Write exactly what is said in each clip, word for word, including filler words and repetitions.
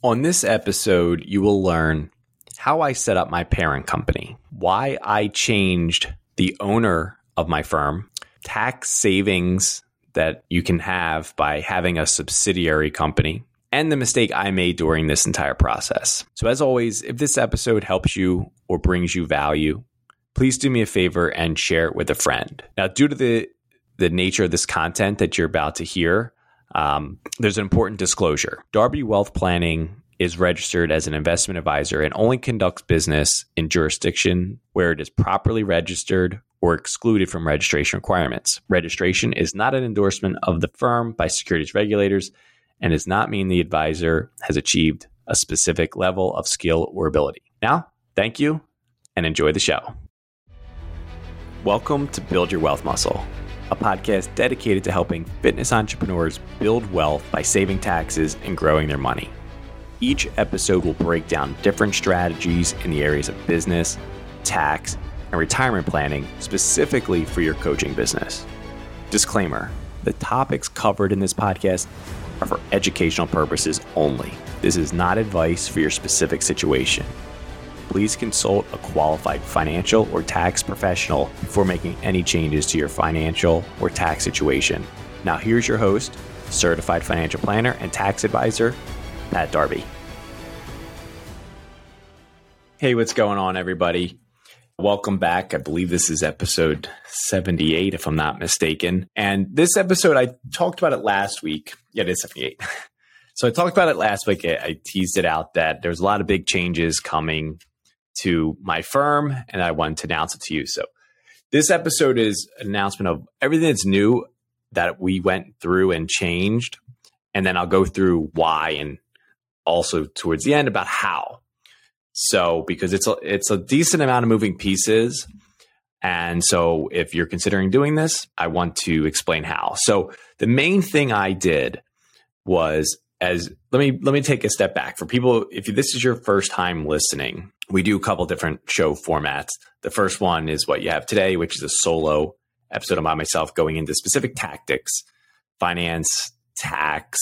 On this episode, you will learn how I set up my parent company, why I changed the owner of my firm, tax savings that you can have by having a subsidiary company, and the mistake I made during this entire process. So as always, if this episode helps you or brings you value, please do me a favor and share it with a friend. Now, due to the, the nature of this content that you're about to hear, Um, there's an important disclosure. Darby Wealth Planning is registered as an investment advisor and only conducts business in jurisdiction where it is properly registered or excluded from registration requirements. Registration is not an endorsement of the firm by securities regulators and does not mean the advisor has achieved a specific level of skill or ability. Now, thank you and enjoy the show. Welcome to Build Your Wealth Muscle, a podcast dedicated to helping fitness entrepreneurs build wealth by saving taxes and growing their money. Each episode will break down different strategies in the areas of business, tax, and retirement planning specifically for your coaching business. Disclaimer, the topics covered in this podcast are for educational purposes only. This is not advice for your specific situation. Please consult a qualified financial or tax professional before making any changes to your financial or tax situation. Now, here's your host, certified financial planner and tax advisor, Pat Darby. Hey, what's going on, everybody? Welcome back. I believe this is episode seventy-eight, if I'm not mistaken. And this episode, I talked about it last week. Yeah, it is seventy-eight. So I talked about it last week. I teased it out that there's a lot of big changes coming to my firm, and I wanted to announce it to you. So this episode is an announcement of everything that's new that we went through and changed. And then I'll go through why and also towards the end about how. So because it's a, it's a decent amount of moving pieces. And so if you're considering doing this, I want to explain how. So the main thing I did was as let me let me take a step back for people. If this is your first time listening, we do a couple different show formats. The first one is what you have today, which is a solo episode by myself going into specific tactics, finance, tax,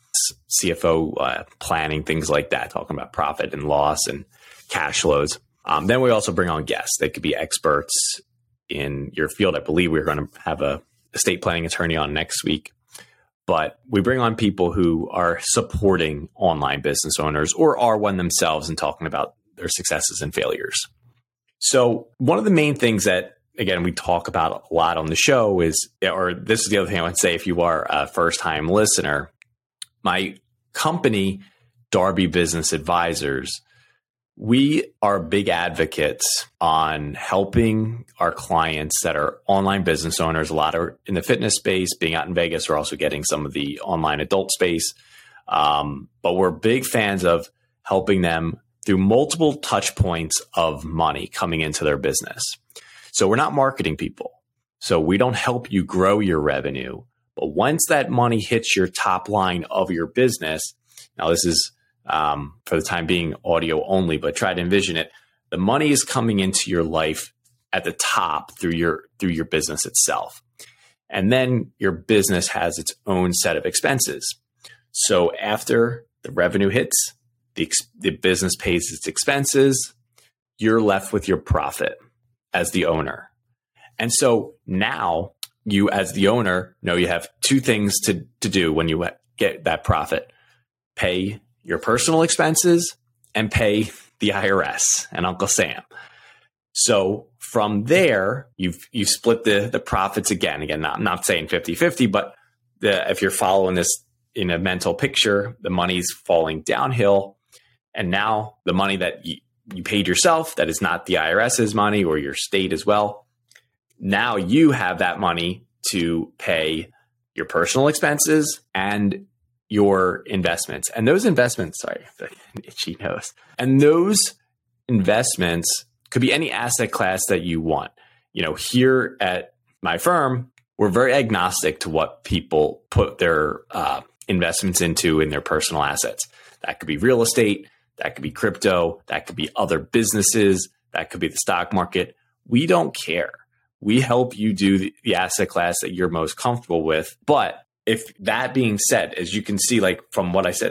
C F O uh, planning, things like that, talking about profit and loss and cash flows. Um, then we also bring on guests. They could be experts in your field. I believe we're going to have a estate planning attorney on next week. But we bring on people who are supporting online business owners or are one themselves and talking about their successes and failures. So one of the main things that, again, we talk about a lot on the show is, or this is the other thing I would say if you are a first-time listener, my company, Darby Business Advisors, we are big advocates on helping our clients that are online business owners. A lot are in the fitness space. Being out in Vegas, we're also getting some of the online adult space. Um, but we're big fans of helping them through multiple touch points of money coming into their business. So we're not marketing people. So we don't help you grow your revenue. But once that money hits your top line of your business, now this is um, for the time being audio only, but try to envision it. The money is coming into your life at the top through your through your business itself. And then your business has its own set of expenses. So after the revenue hits, the, the business pays its expenses, you're left with your profit as the owner. And so now you, as the owner, know you have two things to, to do when you get that profit. Pay your personal expenses and pay the I R S and Uncle Sam. So from there, you've you've split the, the profits again. Again, not, I'm not saying fifty-fifty, but the, if you're following this in a mental picture, the money's falling downhill. And now the money that you, you paid yourself, that is not the IRS's money or your state as well. Now you have that money to pay your personal expenses and your investments. And those investments, sorry, the itchy nose. And those investments could be any asset class that you want. You know, here at my firm, we're very agnostic to what people put their uh, investments into in their personal assets. That could be real estate, that could be crypto, that could be other businesses, that could be the stock market. We don't care. We help you do the, the asset class that you're most comfortable with. But if that being said, as you can see, like from what I said,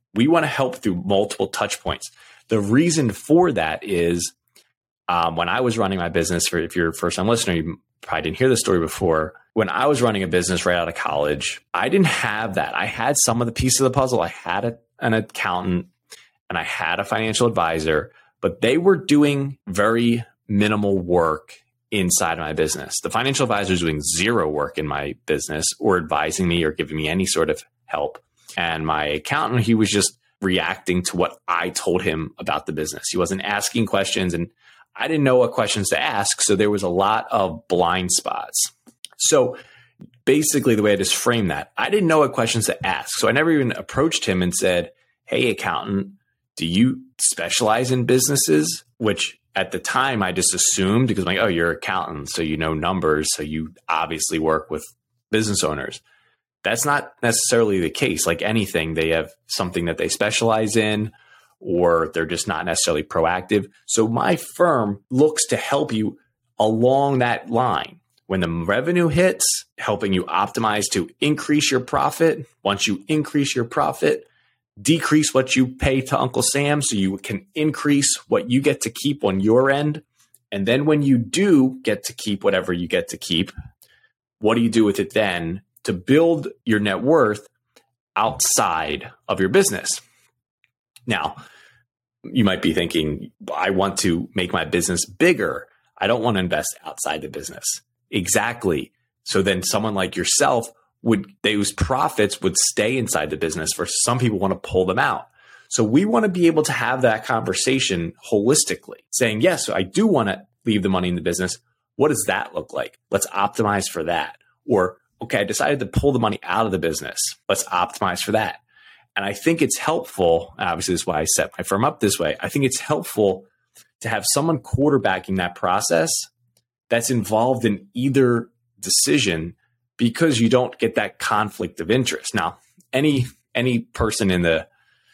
we want to help through multiple touch points. The reason for that is um, when I was running my business, for if you're a first time listener, you probably didn't hear the story before. When I was running a business right out of college, I didn't have that. I had some of the pieces of the puzzle. I had a, an accountant and I had a financial advisor, but they were doing very minimal work inside of my business. The financial advisor is doing zero work in my business or advising me or giving me any sort of help. And my accountant, he was just reacting to what I told him about the business. He wasn't asking questions and I didn't know what questions to ask. So there was a lot of blind spots. So basically the way I just framed that, I didn't know what questions to ask. So I never even approached him and said, hey, accountant, do you specialize in businesses? Which at the time I just assumed because I'm like, oh, you're an accountant, so you know numbers. So you obviously work with business owners. That's not necessarily the case. Like anything, they have something that they specialize in, or they're just not necessarily proactive. So my firm looks to help you along that line. When the revenue hits, helping you optimize to increase your profit. Once you increase your profit, decrease what you pay to Uncle Sam so you can increase what you get to keep on your end. And then when you do get to keep whatever you get to keep, what do you do with it then to build your net worth outside of your business? Now, you might be thinking, I want to make my business bigger. I don't want to invest outside the business. Exactly. So then someone like yourself would, those profits would stay inside the business. For some people want to pull them out. So we want to be able to have that conversation holistically, saying, yes, I do want to leave the money in the business. What does that look like? Let's optimize for that. Or, okay, I decided to pull the money out of the business. Let's optimize for that. And I think it's helpful. Obviously, this is why I set my firm up this way. I think it's helpful to have someone quarterbacking that process that's involved in either decision, because you don't get that conflict of interest. Now, any any person in the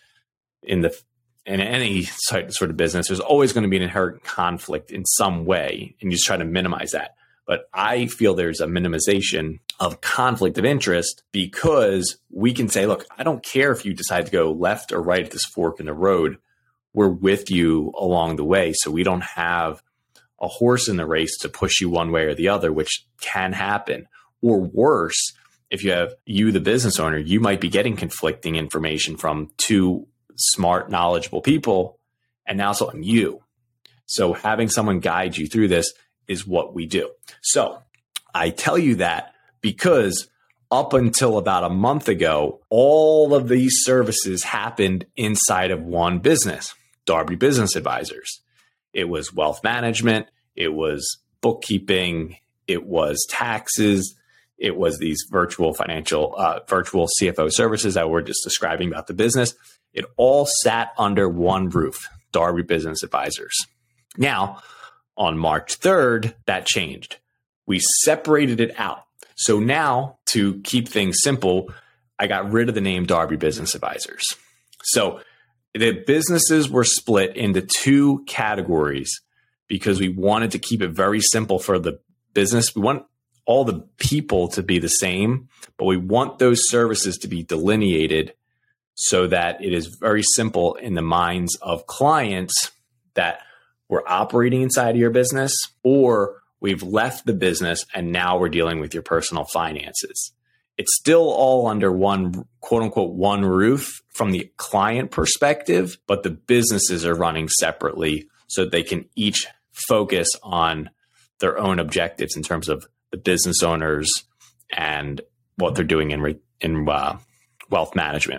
in the in any sort of business, there's always going to be an inherent conflict in some way, and you just try to minimize that. But I feel there's a minimization of conflict of interest because we can say, look, I don't care if you decide to go left or right at this fork in the road. We're with you along the way. So we don't have a horse in the race to push you one way or the other, which can happen. Or worse, if you have you, the business owner, you might be getting conflicting information from two smart, knowledgeable people, and now so on you. So having someone guide you through this is what we do. So I tell you that because up until about a month ago, all of these services happened inside of one business, Darby Business Advisors. It was wealth management. It was bookkeeping. It was taxes. It was these virtual financial, uh, virtual C F O services that we're just describing about the business. It all sat under one roof, Darby Business Advisors. Now, on March third, that changed. We separated it out. So now, to keep things simple, I got rid of the name Darby Business Advisors. So the businesses were split into two categories because we wanted to keep it very simple for the business. We want all the people to be the same, but we want those services to be delineated so that it is very simple in the minds of clients that we're operating inside of your business, or we've left the business and now we're dealing with your personal finances. It's still all under one, quote unquote, one roof from the client perspective, but the businesses are running separately so that they can each focus on their own objectives in terms of the business owners and what they're doing in, re- in uh, wealth management.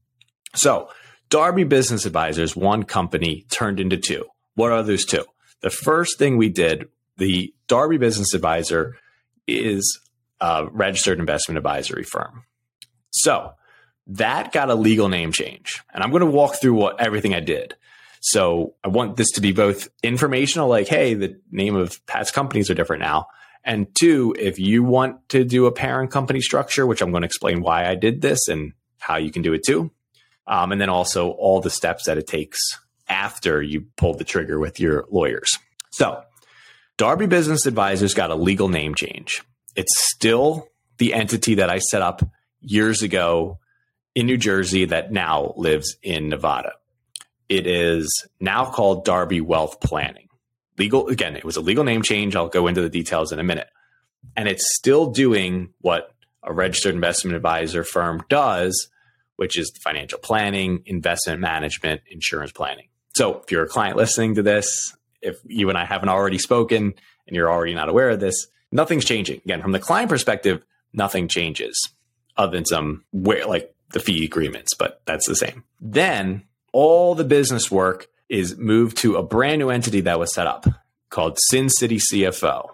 So Darby Business Advisors, one company turned into two. What are those two? The first thing we did, the Darby Business Advisor is a registered investment advisory firm. So that got a legal name change. And I'm going to walk through what everything I did. So I want this to be both informational, like, hey, the name of Pat's companies are different now. And two, if you want to do a parent company structure, which I'm going to explain why I did this and how you can do it too. Um, and then also all the steps that it takes after you pulled the trigger with your lawyers. So Darby Business Advisors got a legal name change. It's still the entity that I set up years ago in New Jersey that now lives in Nevada. It is now called Darby Wealth Planning. Legal, again, it was a legal name change. I'll go into the details in a minute. And it's still doing what a registered investment advisor firm does, which is financial planning, investment management, insurance planning. So if you're a client listening to this, if you and I haven't already spoken and you're already not aware of this, nothing's changing. Again, from the client perspective, nothing changes other than some where like the fee agreements, but that's the same. Then all the business work is moved to a brand new entity that was set up called Sin City C F O.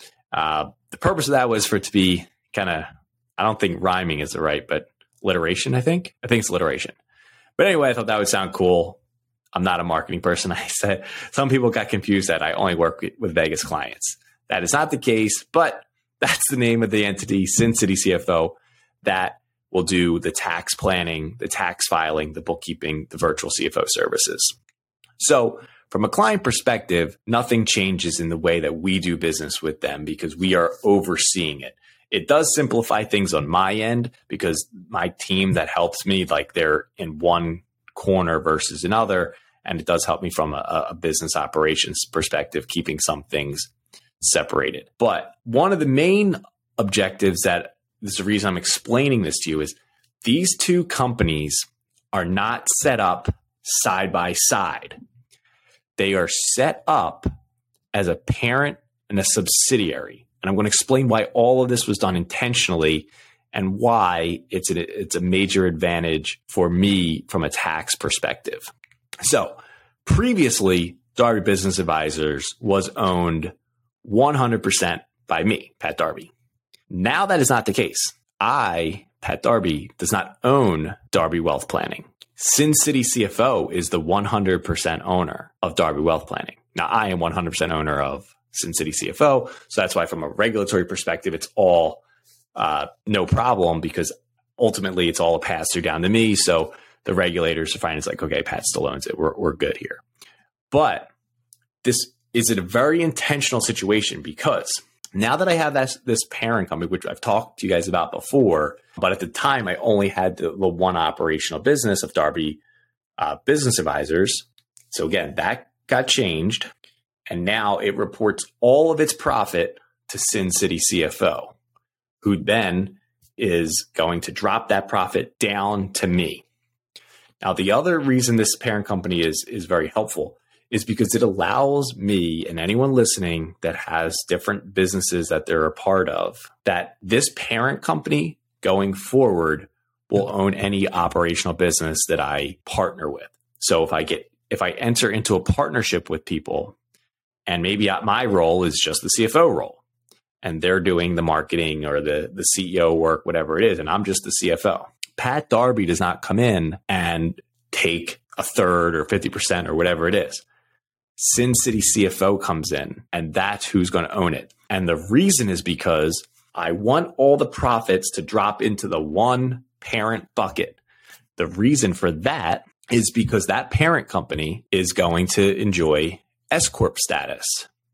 Uh, the purpose of that was for it to be kind of, I don't think rhyming is the right, but alliteration, I think. I think it's alliteration. But anyway, I thought that would sound cool. I'm not a marketing person. I said some people got confused that I only work with Vegas clients. That is not the case, but that's the name of the entity, Sin City C F O, that will do the tax planning, the tax filing, the bookkeeping, the virtual C F O services. So from a client perspective, nothing changes in the way that we do business with them because we are overseeing it. It does simplify things on my end because my team that helps me, like they're in one corner versus another. And it does help me from a, a business operations perspective, keeping some things separated. But one of the main objectives that this is the reason I'm explaining this to you is these two companies are not set up side by side. They are set up as a parent and a subsidiary. And I'm going to explain why all of this was done intentionally and why it's a, it's a major advantage for me from a tax perspective. So previously, Darby Business Advisors was owned one hundred percent by me, Pat Darby. Now that is not the case. I, Pat Darby, does not own Darby Wealth Planning. Sin City C F O is the one hundred percent owner of Darby Wealth Planning. Now, I am one hundred percent owner of Sin City C F O. So that's why from a regulatory perspective, it's all uh, no problem because ultimately it's all a pass through down to me. So the regulators are fine. It's like, okay, Pat still owns it. We're, we're good here. But this is a very intentional situation because now that I have this, this parent company, which I've talked to you guys about before, but at the time I only had the, the one operational business of Darby uh, Business Advisors. So again, that got changed. And now it reports all of its profit to Sin City C F O, who then is going to drop that profit down to me. Now, the other reason this parent company is, is very helpful is because it allows me and anyone listening that has different businesses that they're a part of, that this parent company going forward will own any operational business that I partner with. So if I get, if I enter into a partnership with people and maybe my role is just the C F O role and they're doing the marketing or the, the C E O work, whatever it is, and I'm just the C F O. Pat Darby does not come in and take a third or fifty percent or whatever it is. Sin City C F O comes in and that's who's going to own it. And the reason is because I want all the profits to drop into the one parent bucket. The reason for that is because that parent company is going to enjoy S Corp status.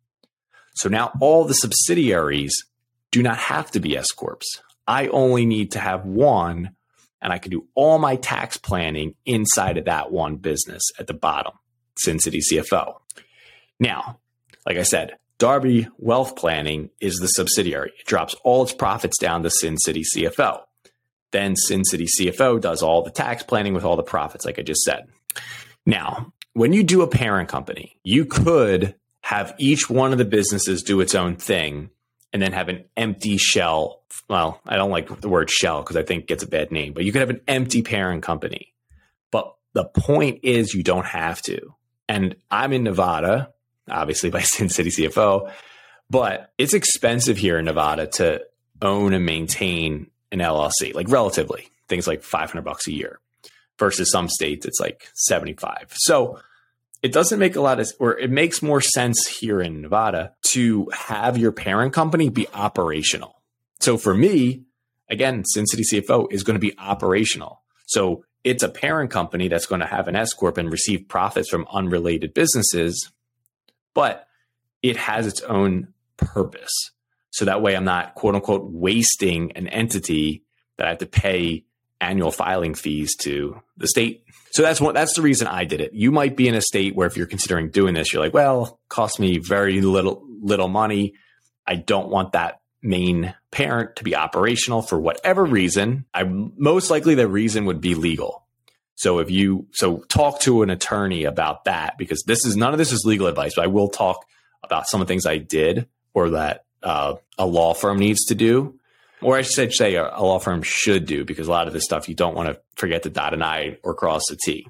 So now all the subsidiaries do not have to be S Corps. I only need to have one and I can do all my tax planning inside of that one business at the bottom, Sin City C F O. Now, like I said, Darby Wealth Planning is the subsidiary. It drops all its profits down to Sin City C F O. Then Sin City C F O does all the tax planning with all the profits, like I just said. Now, when you do a parent company, you could have each one of the businesses do its own thing and then have an empty shell. Well, I don't like the word shell because I think it gets a bad name, but you could have an empty parent company. But the point is you don't have to. And I'm in Nevada, obviously by Sin City C F O, but it's expensive here in Nevada to own and maintain an L L C, like relatively, things like five hundred bucks a year versus some states it's like seventy-five. So it doesn't make a lot of, or it makes more sense here in Nevada to have your parent company be operational. So for me, again, Sin City C F O is going to be operational. So it's a parent company that's going to have an S Corp and receive profits from unrelated businesses, but it has its own purpose. So that way I'm not, quote unquote, wasting an entity that I have to pay annual filing fees to the state. So that's one, that's the reason I did it. You might be in a state where if you're considering doing this, you're like, well, cost me very little, little money. I don't want that main parent to be operational for whatever reason. I most likely the reason would be legal. So if you, so talk to an attorney about that, because this is, none of this is legal advice, but I will talk about some of the things I did or that uh, a law firm needs to do, or I should say a, a law firm should do, because a lot of this stuff you don't want to forget to dot an I or cross a T.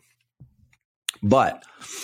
But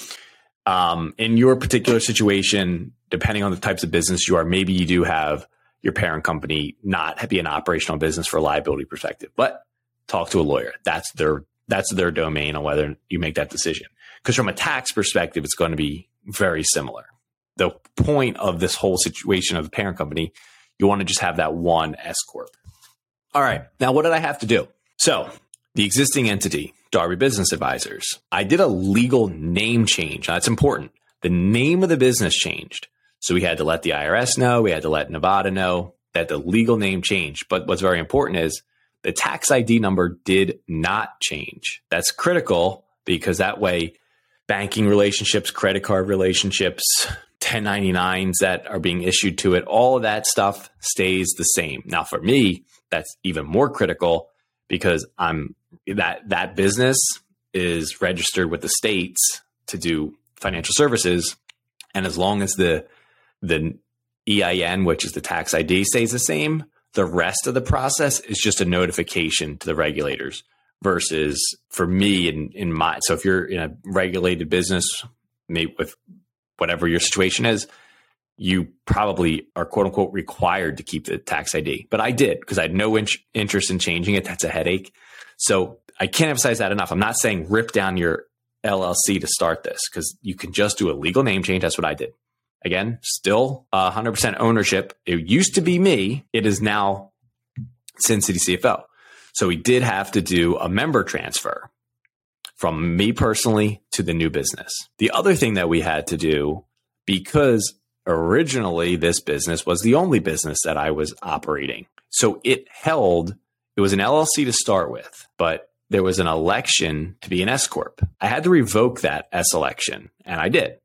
um, in your particular situation, depending on the types of business you are, maybe you do have your parent company not be an operational business for a liability perspective, but talk to a lawyer. That's their That's their domain on whether you make that decision. Because from a tax perspective, it's going to be very similar. The point of this whole situation of the parent company, you want to just have that one S corp. All right. Now, what did I have to do? So the existing entity, Darby Business Advisors, I did a legal name change. Now, that's important. The name of the business changed. So we had to let the I R S know. We had to let Nevada know that the legal name changed. But what's very important is the tax I D number did not change. That's critical because that way banking relationships, credit card relationships, ten ninety-nines that are being issued to it, all of that stuff stays the same. Now for me, that's even more critical because I'm that that business is registered with the states to do financial services. And as long as the the E I N, which is the tax I D, stays the same, the rest of the process is just a notification to the regulators versus for me in, in my, so if you're in a regulated business, maybe with whatever your situation is, you probably are quote unquote required to keep the tax I D. But I did because I had no in- interest in changing it. That's a headache. So I can't emphasize that enough. I'm not saying rip down your L L C to start this because you can just do a legal name change. That's what I did. Again, still one hundred percent ownership. It used to be me. It is now Sin City C F O. So we did have to do a member transfer from me personally to the new business. The other thing that we had to do, because originally this business was the only business that I was operating. So it held, it was an L L C to start with, but there was an election to be an S corp. I had to revoke that S election, and I did.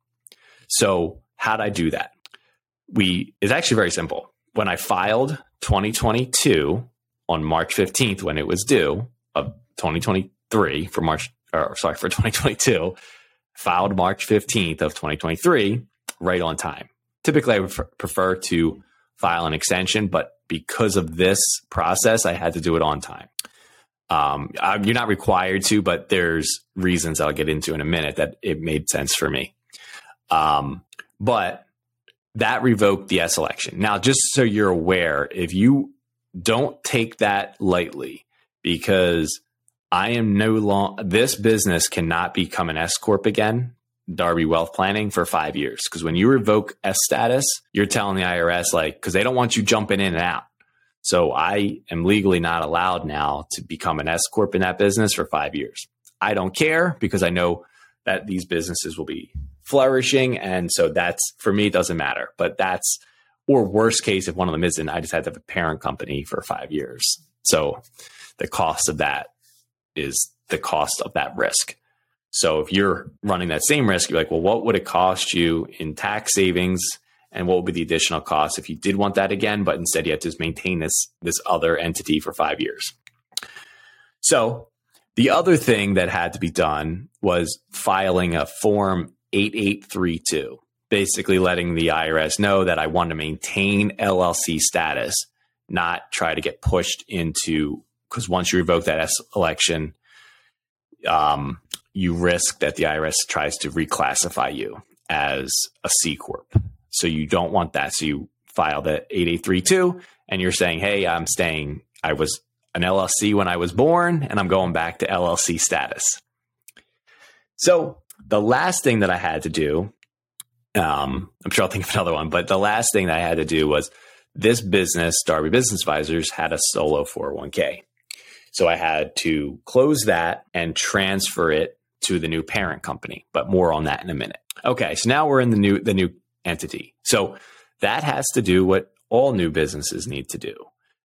So how'd I do that? We, it's actually very simple. When I filed twenty twenty-two on March fifteenth, when it was due of twenty twenty-three for March, or sorry, for twenty twenty-two, filed March fifteenth of twenty twenty-three, right on time. Typically, I would prefer to file an extension, but because of this process, I had to do it on time. Um, you're not required to, but there's reasons I'll get into in a minute that it made sense for me. Um, But that revoked the S election. Now, just so you're aware, if you don't take that lightly, because I am no longer, this business cannot become an S corp again, Darby Wealth Planning, for five years. Because when you revoke S status, you're telling the I R S, like, because they don't want you jumping in and out. So I am legally not allowed now to become an S corp in that business for five years. I don't care because I know that these businesses will be flourishing. And so that's, for me, it doesn't matter. But that's, or worst case, if one of them isn't, I just had to have a parent company for five years. So the cost of that is the cost of that risk. So if you're running that same risk, you're like, well, what would it cost you in tax savings? And what would be the additional cost if you did want that again, but instead you have to just maintain this, this other entity for five years? So the other thing that had to be done was filing a form eighty-eight thirty-two, basically letting the I R S know that I want to maintain L L C status, not try to get pushed into, because once you revoke that S election, um, you risk that the I R S tries to reclassify you as a C corp. So you don't want that. So you file the eighty-eight thirty-two and you're saying, hey, I'm staying, I was an L L C when I was born and I'm going back to L L C status. So the last thing that I had to do, um, I'm sure I'll think of another one, but the last thing that I had to do was this business, Darby Business Advisors, had a solo four oh one k. So I had to close that and transfer it to the new parent company, but more on that in a minute. Okay, so now we're in the new the new entity. So that has to do what all new businesses need to do.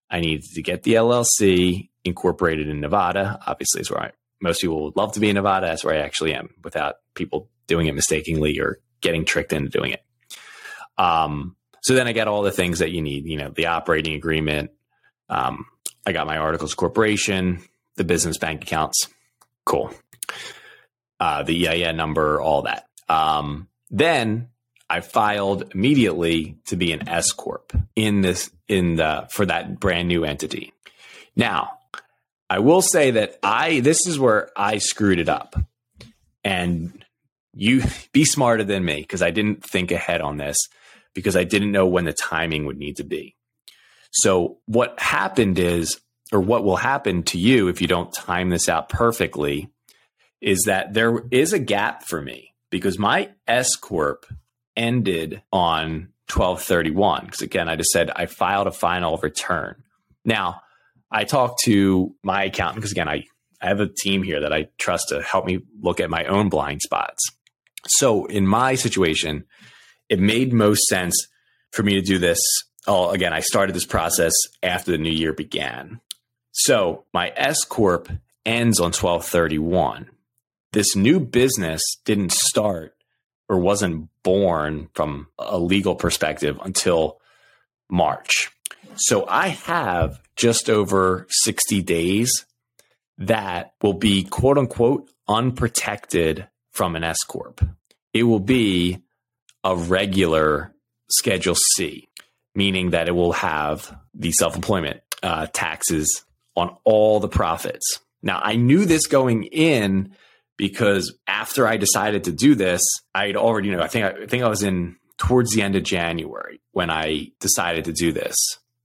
I needed to get the L L C incorporated in Nevada. Obviously, it's where I, most people would love to be in Nevada. That's where I actually am, without people doing it mistakenly or getting tricked into doing it. Um, so then I got all the things that you need, you know, the operating agreement. Um, I got my articles of corporation, the business bank accounts. Cool. Uh, the E I N number, all that. Um, then I filed immediately to be an S corp in this, in the, for that brand new entity. Now, I will say that I, this is where I screwed it up, and you be smarter than me, because I didn't think ahead on this, because I didn't know when the timing would need to be. So what happened is, or what will happen to you if you don't time this out perfectly, is that there is a gap for me, because my S corp ended on twelve thirty-one. Because again, I just said I filed a final return. Now, I talked to my accountant, because again, I, I have a team here that I trust to help me look at my own blind spots. So in my situation, it made most sense for me to do this. Oh, again, I started this process after the new year began. So my S corp ends on twelve thirty-one. This new business didn't start or wasn't born from a legal perspective until March. So I have just over sixty days that will be quote unquote unprotected from an S corp. It will be a regular Schedule C, meaning that it will have the self-employment uh, taxes on all the profits. Now, I knew this going in, because after I decided to do this, I'd already, you know, I think I, I think I was in towards the end of January when I decided to do this.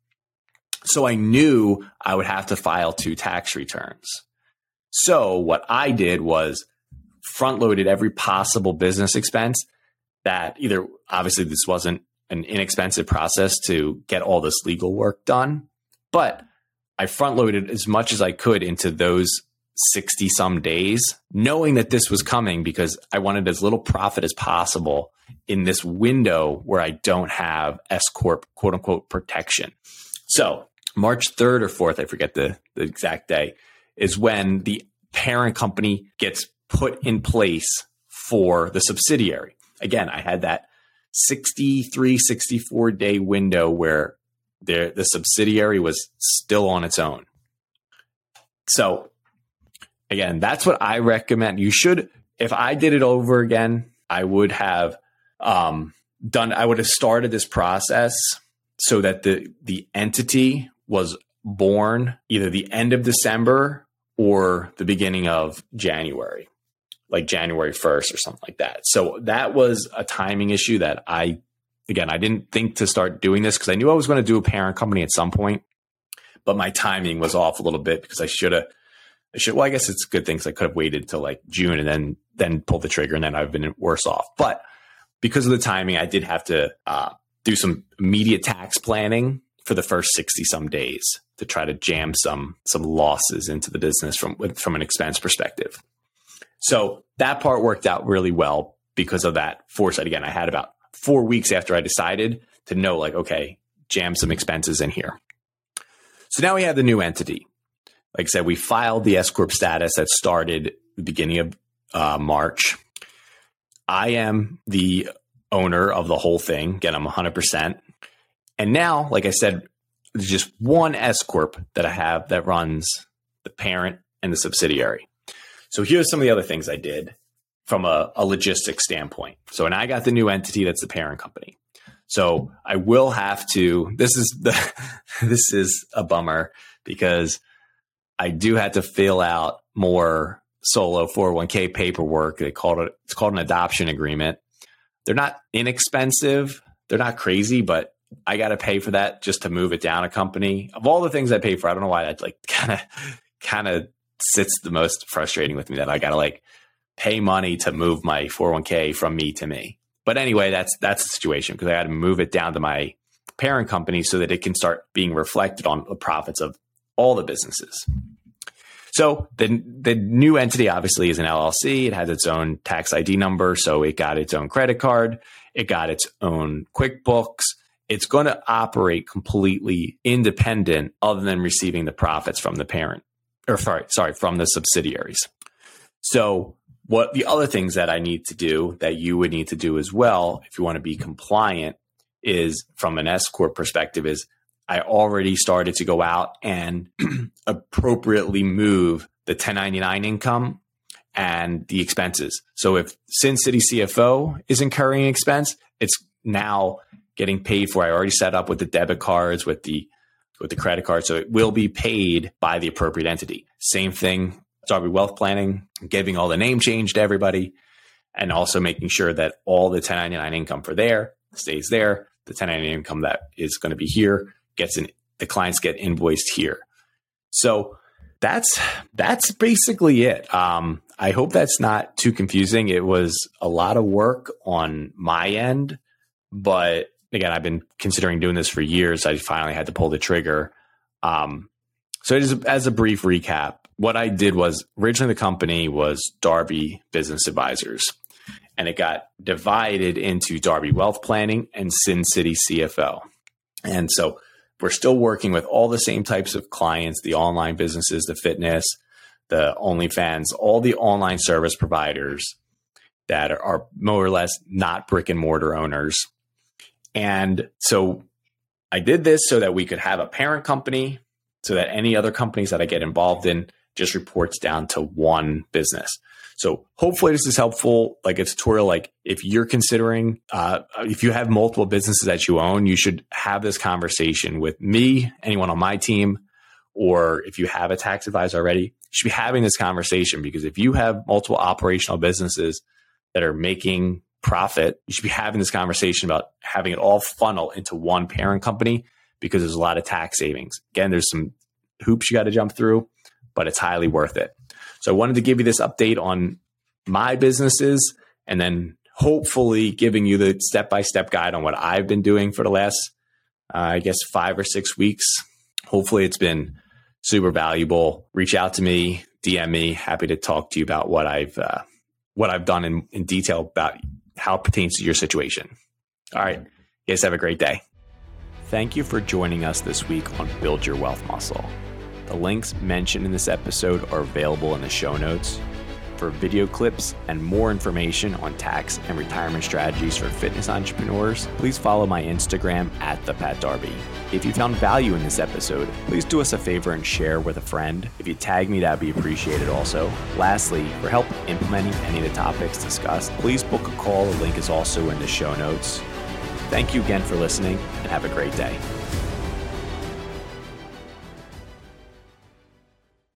So I knew I would have to file two tax returns. So what I did was front loaded every possible business expense that either, obviously this wasn't an inexpensive process to get all this legal work done, but I front loaded as much as I could into those sixty some days, knowing that this was coming, because I wanted as little profit as possible in this window where I don't have S corp quote unquote protection. So March third or fourth, I forget the, the exact day, is when the parent company gets put in place for the subsidiary. Again, I had that sixty-three, sixty-four day window where the, the subsidiary was still on its own. So again, that's what I recommend. You should, if I did it over again, I would have um, done, I would have started this process so that the, the entity was born either the end of December or the beginning of January, like January first or something like that. So that was a timing issue that I, again, I didn't think to start doing this because I knew I was going to do a parent company at some point, but my timing was off a little bit because I should have, I should, well, I guess it's a good thing because I could have waited till like June and then, then pulled the trigger, and then I've been worse off. But because of the timing, I did have to uh, do some immediate tax planning for the first sixty some days to try to jam some, some losses into the business from, from an expense perspective. So that part worked out really well because of that foresight. Again, I had about four weeks after I decided to know, like, okay, jam some expenses in here. So now we have the new entity. Like I said, we filed the S corp status that started the beginning of uh, March. I am the owner of the whole thing. Again, I'm one hundred percent. And now, like I said, there's just one S corp that I have that runs the parent and the subsidiary. So here's some of the other things I did from a, a logistics standpoint. So, and I got the new entity that's the parent company. So I will have to, this is the, this is a bummer because I do have to fill out more solo four oh one k paperwork. They call it, it's called an adoption agreement. They're not inexpensive. They're not crazy, but I got to pay for that just to move it down a company. Of all the things I pay for, I don't know why that like kind of, kind of sits the most frustrating with me, that I got to like pay money to move my four oh one k from me to me. But anyway, that's, that's the situation because I got to move it down to my parent company so that it can start being reflected on the profits of all the businesses. So the, the new entity obviously is an L L C. It has its own tax I D number. So it got its own credit card. It got its own QuickBooks. it's going to operate completely independent other than receiving the profits from the parent or sorry, sorry, from the subsidiaries. So what the other things that I need to do that you would need to do as well, if you want to be compliant, is from an S Corp perspective is I already started to go out and appropriately move the ten ninety-nine income and the expenses. So if Sin City C F O is incurring expense, it's now getting paid for. I already set up with the debit cards, with the with the credit card. So it will be paid by the appropriate entity. Same thing, Darby Wealth Planning, giving all the name change to everybody, and also making sure that all the ten ninety-nine income for there stays there. The ten ninety-nine income that is going to be here gets in, the clients get invoiced here. So that's that's basically it. Um, I hope that's not too confusing. It was a lot of work on my end, but again, I've been considering doing this for years. I finally had to pull the trigger. Um, so it is, as a brief recap, what I did was originally the company was Darby Business Advisors, and it got divided into Darby Wealth Planning and Sin City C F O. And so we're still working with all the same types of clients, the online businesses, the fitness, the OnlyFans, all the online service providers that are, are more or less not brick and mortar owners. And so I did this so that we could have a parent company so that any other companies that I get involved in just reports down to one business. So hopefully this is helpful, like a tutorial. Like if you're considering, uh, if you have multiple businesses that you own, you should have this conversation with me, anyone on my team, or if you have a tax advisor already, you should be having this conversation, because if you have multiple operational businesses that are making profit, you should be having this conversation about having it all funnel into one parent company, because there's a lot of tax savings. Again, there's some hoops you got to jump through, but it's highly worth it. So I wanted to give you this update on my businesses, and then hopefully giving you the step-by-step guide on what I've been doing for the last, uh, I guess, five or six weeks. Hopefully it's been super valuable. Reach out to me, D M me. Happy to talk to you about what I've uh, what I've done in, in detail about how it pertains to your situation. All right. You guys have a great day. Thank you for joining us this week on Build Your Wealth Muscle. The links mentioned in this episode are available in the show notes. For video clips and more information on tax and retirement strategies for fitness entrepreneurs, please follow my Instagram at the Pat Darby. If you found value in this episode, please do us a favor and share with a friend. If you tag me, that'd be appreciated also. Lastly, for help implementing any of the topics discussed, please book a call. The link is also in the show notes. Thank you again for listening, and have a great day.